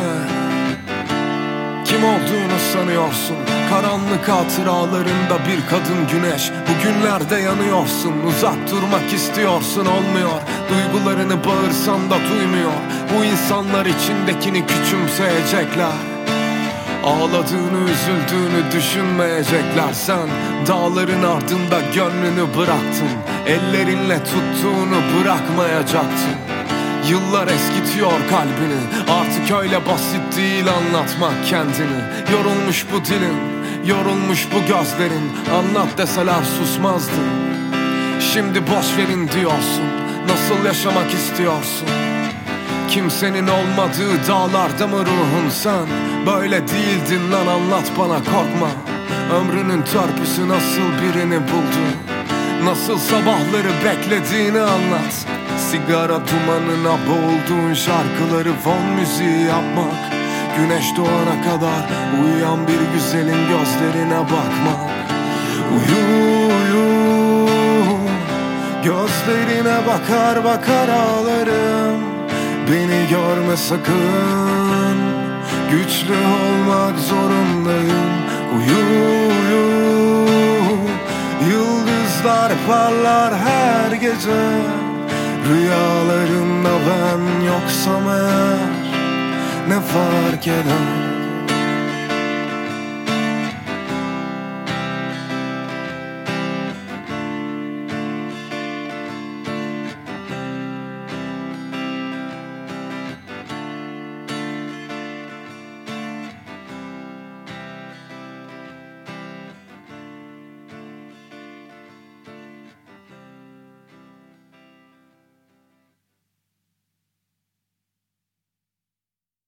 Kim olduğunu sanıyorsun? Karanlık hatıralarında bir kadın güneş. Bugünlerde yanıyorsun, uzak durmak istiyorsun, olmuyor. Duygularını bağırsan da duymuyor. Bu insanlar içindekini küçümseyecekler. Ağladığını, üzüldüğünü düşünmeyecekler. Sen dağların ardında gönlünü bıraktın. Ellerinle tuttuğunu bırakmayacaktın. Yıllar eskitiyor kalbini. Artık öyle basit değil anlatmak kendini. Yorulmuş bu dilin, yorulmuş bu gözlerin. Anlat deseler susmazdın. Şimdi boş verin diyorsun. Nasıl yaşamak istiyorsun? Kimsenin olmadığı dağlarda mı ruhun sen? Böyle değildin lan, anlat bana, korkma. Ömrünün törpüsü nasıl birini buldu? Nasıl sabahları beklediğini anlat. Sigara dumanına boğulduğun şarkıları fon müziği yapmak. Güneş doğana kadar uyuyan bir güzelin gözlerine bakmak. Uyu uyu, gözlerine bakar bakar ağlarım. Beni görme sakın, güçlü olmak zorundayım. Uyu uyu, yıldızlar parlar her gece. Rüyalarımda ben yoksam eğer ne fark eder?